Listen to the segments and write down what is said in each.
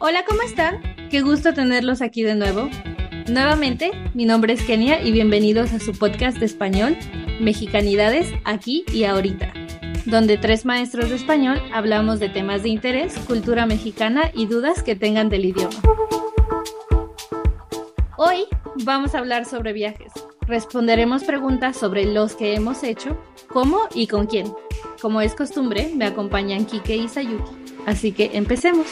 Hola, ¿cómo están? Qué gusto tenerlos aquí de nuevo. Nuevamente, mi nombre es Kenia y bienvenidos a su podcast de español, Mexicanidades aquí y ahorita, donde tres maestros de español hablamos de temas de interés, cultura mexicana y dudas que tengan del idioma. Hoy vamos a hablar sobre viajes. Responderemos preguntas sobre los que hemos hecho, cómo y con quién. Como es costumbre, me acompañan Kike y Sayuki. Así que empecemos.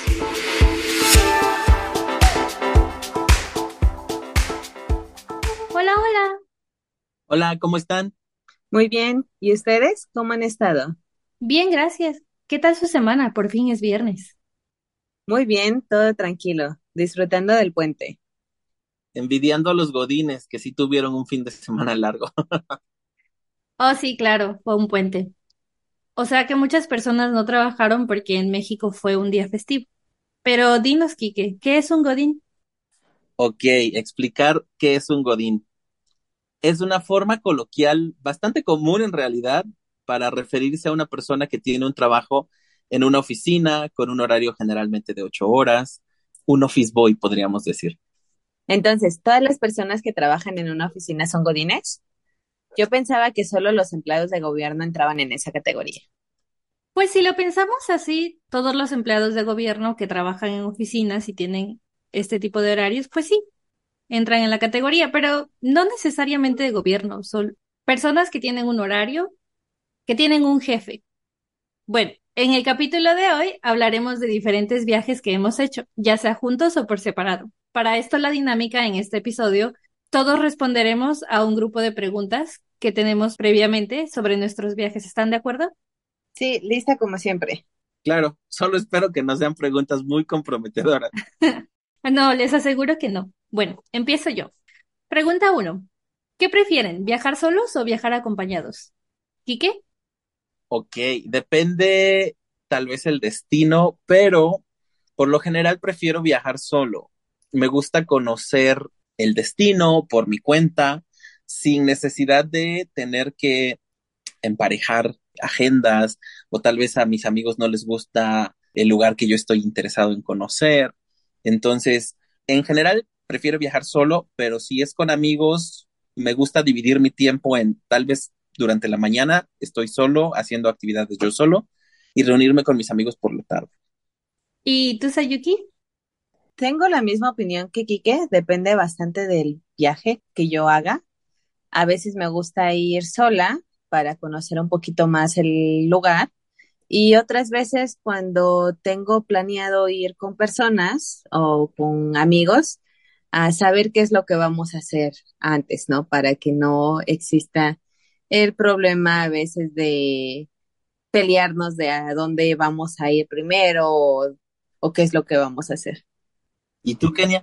Hola, hola. Hola, ¿cómo están? Muy bien. ¿Y ustedes cómo han estado? Bien, gracias. ¿Qué tal su semana? Por fin es viernes. Muy bien, todo tranquilo, disfrutando del puente. Envidiando a los godines que sí tuvieron un fin de semana largo. Oh, sí, claro, fue un puente. O sea que muchas personas no trabajaron porque en México fue un día festivo. Pero dinos, Quique, ¿qué es un godín? Ok, explicar qué es un godín. Es una forma coloquial bastante común en realidad para referirse a una persona que tiene un trabajo en una oficina con un horario generalmente de 8 horas, un office boy, podríamos decir. Entonces, ¿todas las personas que trabajan en una oficina son godines? Yo pensaba que solo los empleados de gobierno entraban en esa categoría. Pues si lo pensamos así, todos los empleados de gobierno que trabajan en oficinas y tienen este tipo de horarios, pues sí, entran en la categoría, pero no necesariamente de gobierno, son personas que tienen un horario, que tienen un jefe. Bueno, en el capítulo de hoy hablaremos de diferentes viajes que hemos hecho, ya sea juntos o por separado. Para esto la dinámica en este episodio, todos responderemos a un grupo de preguntas que tenemos previamente sobre nuestros viajes. ¿Están de acuerdo? Sí, lista como siempre. Claro, solo espero que no sean preguntas muy comprometedoras. No, les aseguro que no. Bueno, empiezo yo. Pregunta uno. ¿Qué prefieren, viajar solos o viajar acompañados? ¿Quique? Ok, depende tal vez el destino, pero por lo general prefiero viajar solo. Me gusta conocer el destino por mi cuenta, sin necesidad de tener que emparejar agendas o tal vez a mis amigos no les gusta el lugar que yo estoy interesado en conocer. Entonces, en general, prefiero viajar solo, pero si es con amigos, me gusta dividir mi tiempo en tal vez durante la mañana estoy solo haciendo actividades yo solo y reunirme con mis amigos por la tarde. ¿Y tú, Sayuki? Tengo la misma opinión que Quique, depende bastante del viaje que yo haga. A veces me gusta ir sola para conocer un poquito más el lugar. Y otras veces cuando tengo planeado ir con personas o con amigos, a saber qué es lo que vamos a hacer antes, ¿no? Para que no exista el problema a veces de pelearnos de a dónde vamos a ir primero o qué es lo que vamos a hacer. ¿Y tú, Kenia?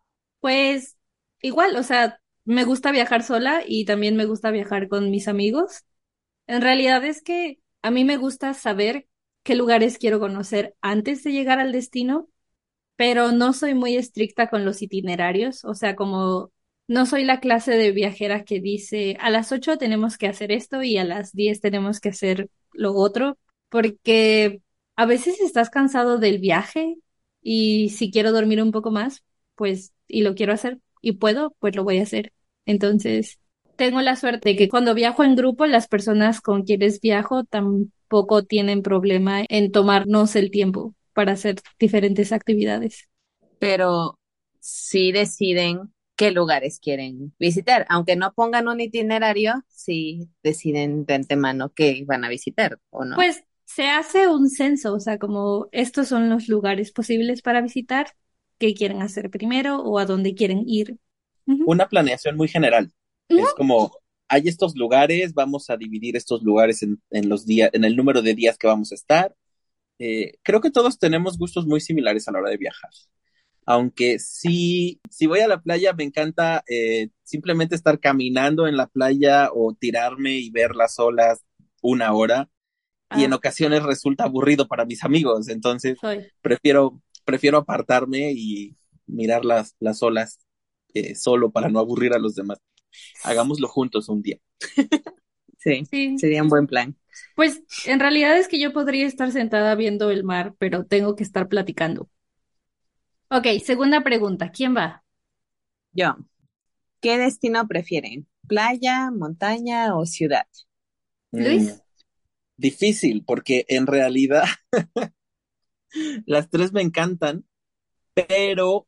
Pues igual, o sea, me gusta viajar sola y también me gusta viajar con mis amigos. En realidad es que a mí me gusta saber qué lugares quiero conocer antes de llegar al destino, pero no soy muy estricta con los itinerarios, o sea, como no soy la clase de viajera que dice a las 8 tenemos que hacer esto y a las 10 tenemos que hacer lo otro, porque a veces estás cansado del viaje y si quiero dormir un poco más, pues, y lo quiero hacer y puedo, pues lo voy a hacer. Entonces, tengo la suerte de que cuando viajo en grupo, las personas con quienes viajo tampoco tienen problema en tomarnos el tiempo para hacer diferentes actividades. Pero sí deciden qué lugares quieren visitar, aunque no pongan un itinerario, sí deciden de antemano qué van a visitar o no. Pues se hace un censo, o sea, como estos son los lugares posibles para visitar, qué quieren hacer primero o a dónde quieren ir. Ujú. Una planeación muy general. Ujú. Es como, hay estos lugares, vamos a dividir estos lugares en los días, en el número de días que vamos a estar. Creo que todos tenemos gustos muy similares a la hora de viajar. Aunque sí, si voy a la playa, me encanta simplemente estar caminando en la playa o tirarme y ver las olas 1 hora. Y en Ah, ocasiones resulta aburrido para mis amigos. Entonces, soy. prefiero apartarme y mirar las olas solo para no aburrir a los demás. Hagámoslo juntos un día. Sí, Sí, sería un buen plan. pues en realidad es que yo podría estar sentada viendo el mar, pero tengo que estar platicando. Ok, segunda pregunta. ¿Quién va? Yo, ¿qué destino prefieren? ¿Playa, montaña o ciudad? Mm, ¿Luis? difícil, porque en realidad las tres me encantan, pero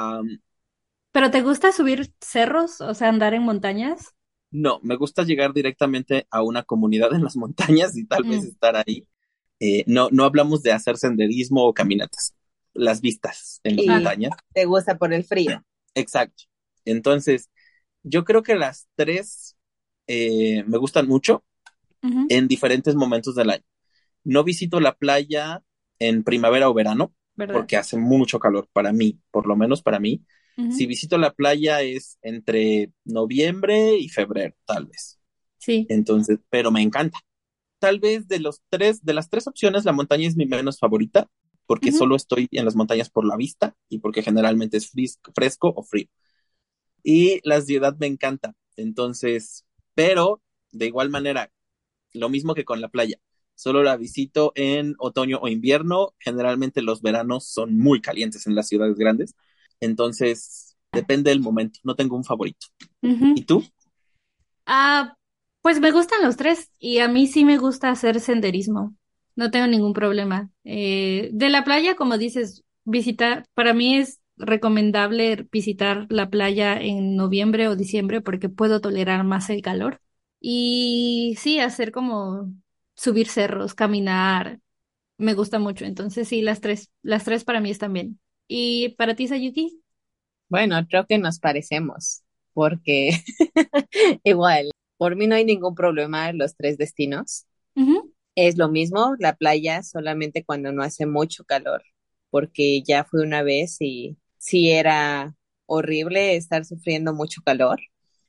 ¿Pero te gusta subir cerros? O sea, andar en montañas. no, me gusta llegar directamente a una comunidad en las montañas y tal vez Mm, estar ahí. No hablamos de hacer senderismo o caminatas, las vistas en las ¿Y Ah, montañas. te gusta por el frío? Exacto. Entonces, yo creo que las tres me gustan mucho ujú, en diferentes momentos del año. No visito la playa en primavera o verano ¿verdad? porque hace mucho calor para mí, por lo menos para mí. Si Ujú, visito la playa es entre noviembre y febrero, tal vez. sí. Entonces, pero me encanta. Tal vez de las tres opciones, la montaña es mi menos favorita, porque Ujú. solo estoy en las montañas por la vista y porque generalmente es fresco o frío. Y la ciudad me encanta. Entonces, pero de igual manera, lo mismo que con la playa. Solo la visito en otoño o invierno. Generalmente los veranos son muy calientes en las ciudades grandes. Entonces, depende del momento. No tengo un favorito. ¿Y Ujú. tú? Ah, pues me gustan los tres y a mí sí me gusta hacer senderismo. No tengo ningún problema. De la playa, como dices, visitar, para mí es recomendable visitar la playa en noviembre o diciembre porque puedo tolerar más el calor. Y sí, hacer como subir cerros, caminar, me gusta mucho. Entonces sí, las tres para mí están bien. ¿Y para ti, Sayuki? Bueno, creo que nos parecemos, porque igual, por mí no hay ningún problema en los tres destinos. Ujú. Es lo mismo, la playa solamente cuando no hace mucho calor, porque ya fui una vez y sí era horrible estar sufriendo mucho calor.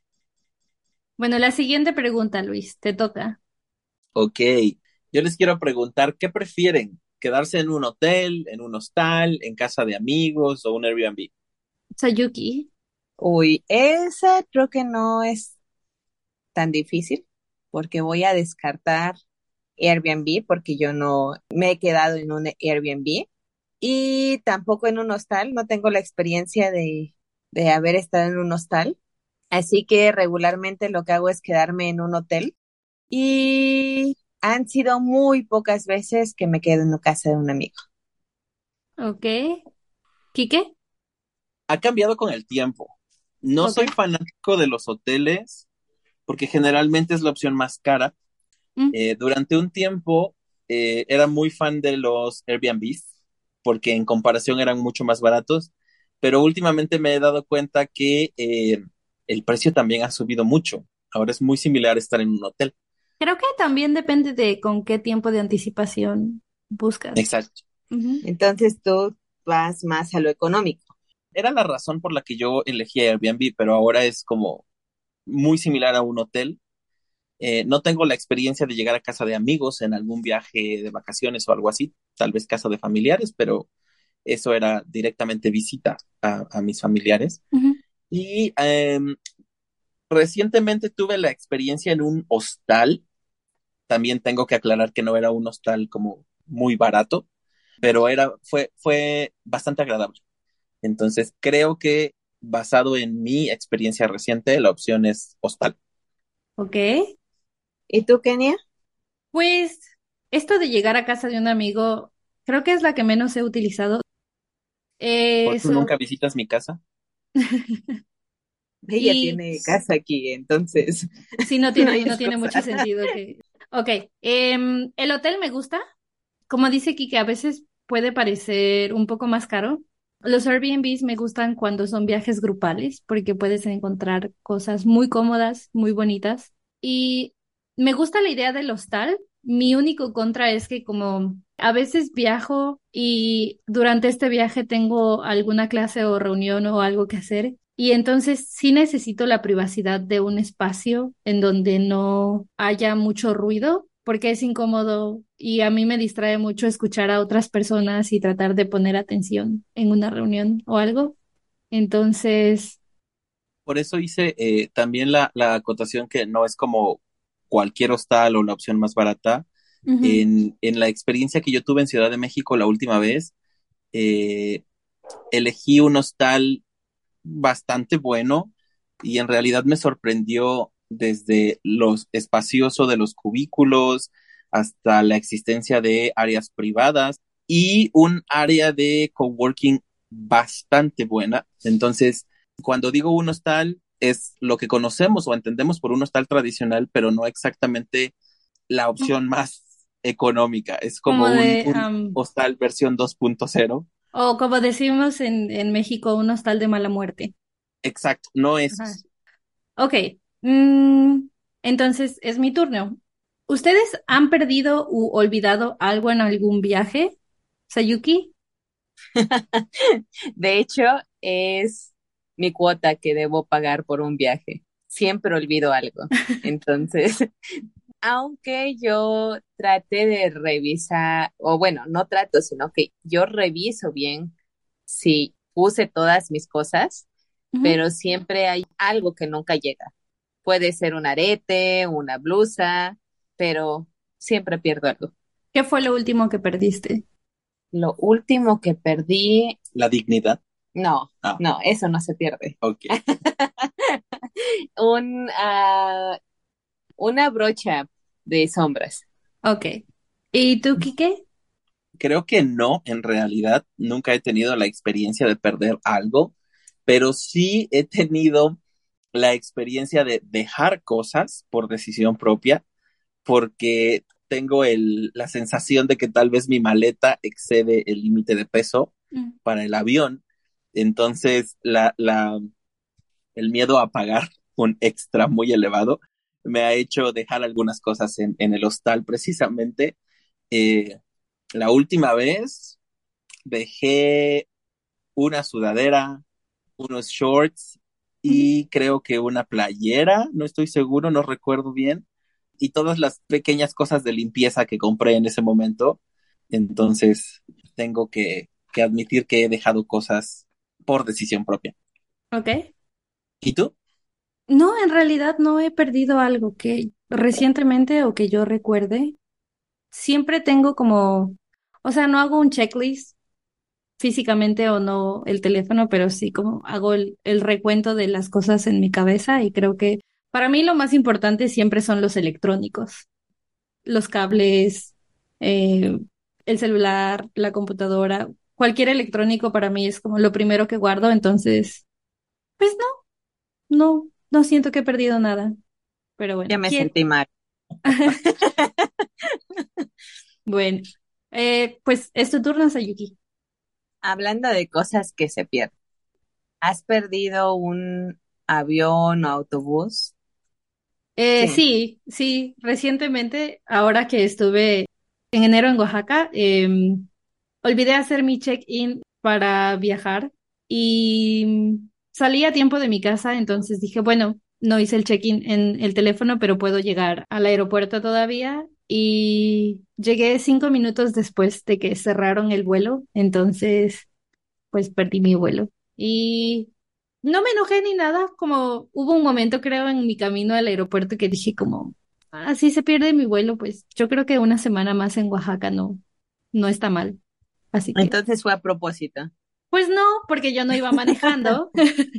Bueno, la siguiente pregunta, Luis, te toca. Ok. Yo les quiero preguntar, ¿qué prefieren? ¿Quedarse en un hotel, en un hostal, en casa de amigos o un Airbnb? Sayuki. Uy, esa creo que no es tan difícil, porque voy a descartar Airbnb, porque yo no me he quedado en un Airbnb y tampoco en un hostal, no tengo la experiencia de haber estado en un hostal, así que regularmente lo que hago es quedarme en un hotel y han sido muy pocas veces que me quedo en casa de un amigo. Ok. ¿Quique? Ha cambiado con el tiempo. No Ok. soy fanático de los hoteles porque generalmente es la opción más cara. Mm. Durante un tiempo era muy fan de los Airbnbs porque en comparación eran mucho más baratos, pero últimamente me he dado cuenta que el precio también ha subido mucho. Ahora es muy similar estar en un hotel. Creo que también depende de con qué tiempo de anticipación buscas. Exacto. Ujú. Entonces tú vas más a lo económico. Era la razón por la que yo elegí Airbnb, pero ahora es como muy similar a un hotel. No tengo la experiencia de llegar a casa de amigos en algún viaje de vacaciones o algo así, tal vez casa de familiares, pero eso era directamente visita a mis familiares. Ujú. Y recientemente tuve la experiencia en un hostal. También tengo que aclarar que no era un hostal como muy barato, pero fue bastante agradable. Entonces creo que basado en mi experiencia reciente, la opción es hostal. Ok. ¿Y tú, Kenia? Pues esto de llegar a casa de un amigo, creo que es la que menos he utilizado. ¿Por qué Eso. nunca visitas mi casa? Ella Y tiene casa aquí, entonces sí, no no tiene, hay no tiene mucho excusa. sentido que. Ok. El hotel me gusta. Como dice Kike, a veces puede parecer un poco más caro. Los Airbnbs me gustan cuando son viajes grupales porque puedes encontrar cosas muy cómodas, muy bonitas. Y me gusta la idea del hostal. Mi único contra es que como a veces viajo y durante este viaje tengo alguna clase o reunión o algo que hacer. Y entonces sí necesito la privacidad de un espacio en donde no haya mucho ruido, porque es incómodo y a mí me distrae mucho escuchar a otras personas y tratar de poner atención en una reunión o algo. Entonces, Por eso hice también la acotación que no es como cualquier hostal o la opción más barata. ujú, En la experiencia que yo tuve en Ciudad de México la última vez, eh, Elegí un hostal bastante bueno y en realidad me sorprendió desde lo espacioso de los cubículos hasta la existencia de áreas privadas y un área de coworking bastante buena. Entonces, cuando digo un hostal, es lo que conocemos o entendemos por un hostal tradicional, pero no exactamente la opción más económica. Es Como como de, un hostal versión 2.0. o como decimos en México, un hostal de mala muerte. Exacto, no Ajá. es. Ok, mm, entonces es mi turno. ¿Ustedes han perdido u olvidado algo en algún viaje, Sayuki? De hecho, es mi cuota que debo pagar por un viaje. Siempre olvido algo. Entonces, aunque yo trate de revisar, o bueno, no trato, sino que yo reviso bien si puse todas mis cosas, Ujú. pero siempre hay algo que nunca llega. Puede ser un arete, una blusa, pero siempre pierdo algo. ¿Qué fue lo último que perdiste? Lo último que perdí, La dignidad. no, Ah, no, eso no se pierde. ok. Un, una brocha de sombras. Ok. ¿Y tú, Kike? Creo que no, en realidad nunca he tenido la experiencia de perder algo, pero sí he tenido la experiencia de dejar cosas por decisión propia, porque tengo la sensación de que tal vez mi maleta excede el límite de peso Mm. para el avión. Entonces, el miedo a pagar un extra muy elevado me ha hecho dejar algunas cosas en el hostal precisamente. Eh, la última vez dejé una sudadera, unos shorts Ujú. y creo que una playera, no estoy seguro, no recuerdo bien, y todas las pequeñas cosas de limpieza que compré en ese momento. Entonces, tengo que admitir que he dejado cosas por decisión propia. Ok. ¿Y tú? No, en realidad no he perdido algo que recientemente o que yo recuerde. Siempre tengo como, o sea, no hago un checklist físicamente o no el teléfono, pero sí como hago el recuento de las cosas en mi cabeza y creo que para mí lo más importante siempre son los electrónicos, los cables, eh, el celular, la computadora, cualquier electrónico para mí es como lo primero que guardo, entonces, pues no siento que he perdido nada, pero Ya bueno, me ¿quién? sentí mal. Bueno, pues es tu turno, Sayuki. Hablando de cosas que se pierden, ¿has perdido un avión o autobús? Sí. Sí, recientemente, ahora que estuve en enero en Oaxaca, olvidé hacer mi check-in para viajar y salí a tiempo de mi casa, entonces dije, bueno, no hice el check-in en el teléfono, pero puedo llegar al aeropuerto todavía y llegué 5 minutos después de que cerraron el vuelo, entonces pues perdí mi vuelo. Y no me enojé ni nada, como hubo un momento, creo, en mi camino al aeropuerto que dije como, así se pierde mi vuelo, pues yo creo que una semana más en Oaxaca no está mal. Así que, Entonces fue a propósito. pues no, porque yo no iba manejando,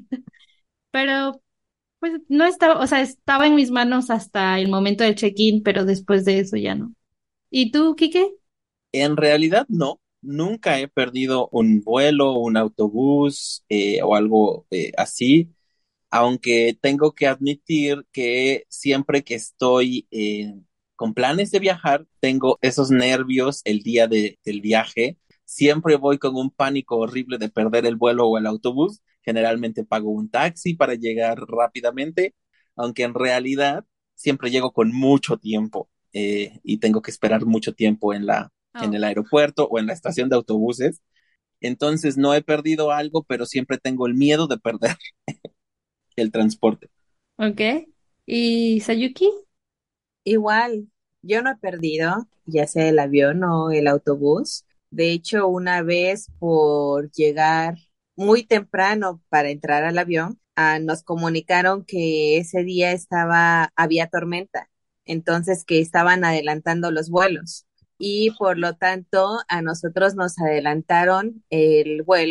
pero pues no estaba, o sea, estaba en mis manos hasta el momento del check-in, pero después de eso ya no. ¿Y tú, Quique? En realidad no, nunca he perdido un vuelo, un autobús o algo así, aunque tengo que admitir que siempre que estoy con planes de viajar, tengo esos nervios el día del viaje. Siempre voy con un pánico horrible de perder el vuelo o el autobús. Generalmente pago un taxi para llegar rápidamente, aunque en realidad siempre llego con mucho tiempo y tengo que esperar mucho tiempo en Oh, el aeropuerto o en la estación de autobuses. Entonces no he perdido algo, pero siempre tengo el miedo de perder el transporte. ok. ¿Y Sayuki? Igual, yo no he perdido, ya sea el avión o el autobús. De hecho, una vez por llegar muy temprano para entrar al avión, nos comunicaron que ese día había tormenta, entonces que estaban adelantando los vuelos y por lo tanto a nosotros nos adelantaron el vuelo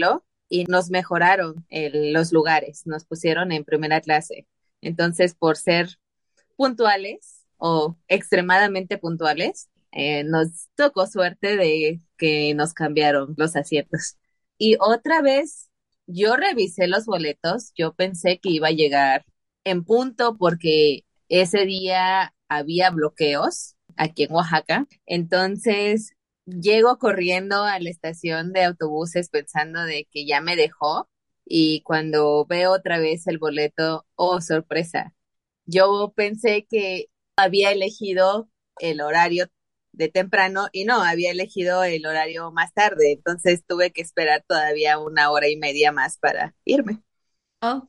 y nos mejoraron los lugares, nos pusieron en primera clase. Entonces, por ser puntuales o extremadamente puntuales, nos tocó suerte de que nos cambiaron los asientos. Y otra vez, yo revisé los boletos, yo pensé que iba a llegar en punto porque ese día había bloqueos aquí en Oaxaca. Entonces, llego corriendo a la estación de autobuses pensando de que ya me dejó y cuando veo otra vez el boleto, oh, sorpresa, yo pensé que había elegido el horario de temprano y no, había elegido el horario más tarde, entonces tuve que esperar todavía 1 hora y media más para irme. Oh.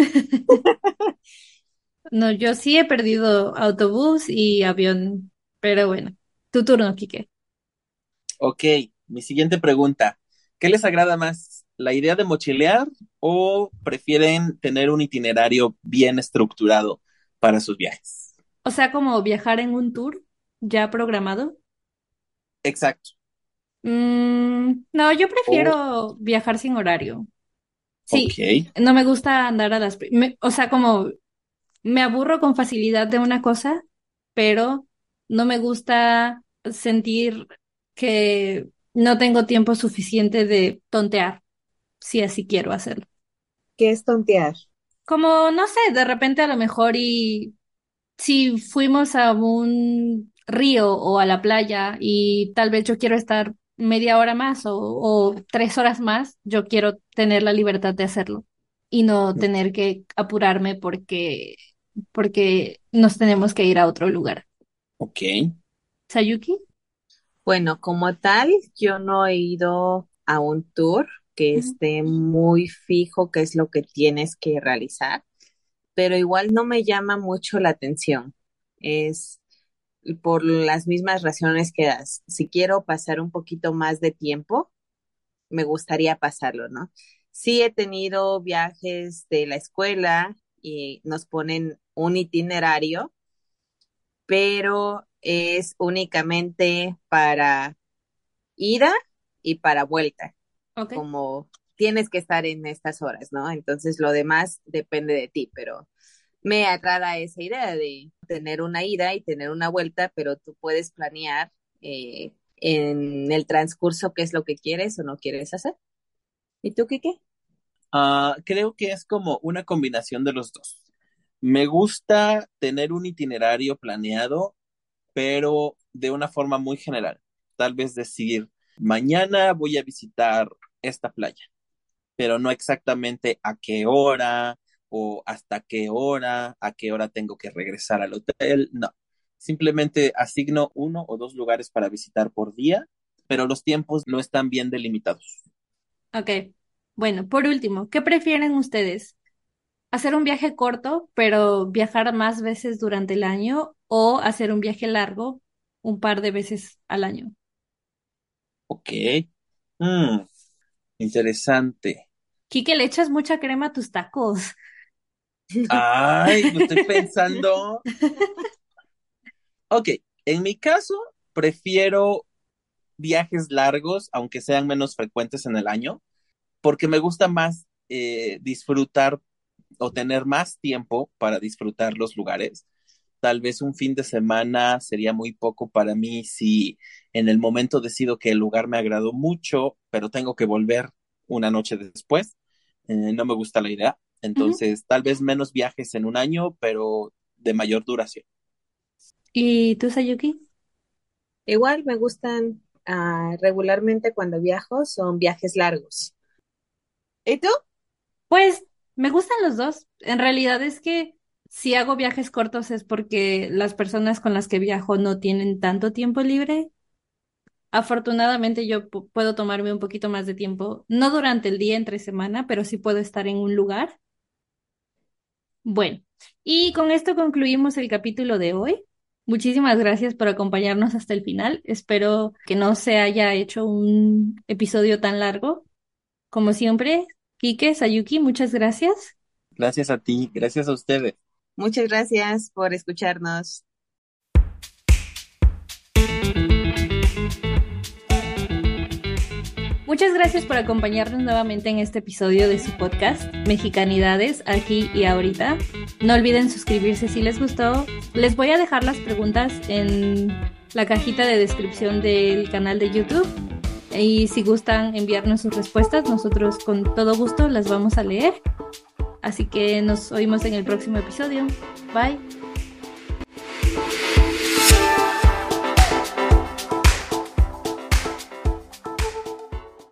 No, yo sí he perdido autobús y avión, pero bueno, tu turno, Quique. Ok, mi siguiente pregunta. ¿Qué les agrada más? ¿La idea de mochilear o prefieren tener un itinerario bien estructurado para sus viajes? O sea, como viajar en un tour ya programado. Exacto. No, yo O, prefiero viajar sin horario. ok, Sí, no me gusta andar o sea, como me aburro con facilidad de una cosa, pero no me gusta sentir que no tengo tiempo suficiente de tontear, si así quiero hacerlo. ¿Qué es tontear? Como, no sé, de repente a lo mejor y si fuimos a un río o a la playa y tal vez yo quiero estar media hora más o 3 horas más, yo quiero tener la libertad de hacerlo y no tener que apurarme porque nos tenemos que ir a otro lugar. ok. ¿Sayuki? Bueno, como tal, yo no he ido a un tour que Ujú. esté muy fijo qué es lo que tienes que realizar, pero igual no me llama mucho la atención. Es por las mismas razones que das. Si quiero pasar un poquito más de tiempo, me gustaría pasarlo, ¿no? Sí he tenido viajes de la escuela y nos ponen un itinerario, pero es únicamente para ida y para vuelta, Ok. como tienes que estar en estas horas, ¿no? Entonces lo demás depende de ti, pero me agrada esa idea de tener una ida y tener una vuelta, pero tú puedes planear en el transcurso qué es lo que quieres o no quieres hacer. ¿Y tú, Kike? Creo que es como una combinación de los dos. Me gusta tener un itinerario planeado, pero de una forma muy general. Tal vez decir, mañana voy a visitar esta playa, pero no exactamente a qué hora o hasta qué hora, a qué hora tengo que regresar al hotel. No, simplemente asigno 1 o 2 lugares para visitar por día, pero los tiempos no están bien delimitados. Ok. Bueno, por último, ¿qué prefieren ustedes? ¿Hacer un viaje corto, pero viajar más veces durante el año o hacer un viaje largo un par de veces al año? Ok. Mm, interesante. Quique, le echas mucha crema a tus tacos. Ay, lo estoy pensando. Ok, en mi caso, prefiero viajes largos, aunque sean menos frecuentes en el año, porque me gusta más disfrutar o tener más tiempo para disfrutar los lugares. Tal vez un fin de semana sería muy poco para mí si en el momento decido que el lugar me agradó mucho, pero tengo que volver una noche después. No me gusta la idea. Ujú. Entonces, tal vez menos viajes en un año, pero de mayor duración. ¿Y tú, Sayuki? Igual me gustan regularmente cuando viajo, son viajes largos. ¿Y tú? Pues me gustan los dos. En realidad es que si hago viajes cortos es porque las personas con las que viajo no tienen tanto tiempo libre. Afortunadamente yo puedo tomarme un poquito más de tiempo, no durante el día entre semana, pero sí puedo estar en un lugar. Bueno, y con esto concluimos el capítulo de hoy. Muchísimas gracias por acompañarnos hasta el final. Espero que no se haya hecho un episodio tan largo. Como siempre, Kike, Sayuki, muchas gracias. Gracias a ti, gracias a ustedes. Muchas gracias por escucharnos. Muchas gracias por acompañarnos nuevamente en este episodio de su podcast, Mexicanidades, aquí y ahorita. No olviden suscribirse si les gustó. Les voy a dejar las preguntas en la cajita de descripción del canal de YouTube. Y si gustan enviarnos sus respuestas, nosotros con todo gusto las vamos a leer. Así que nos oímos en el próximo episodio. Bye.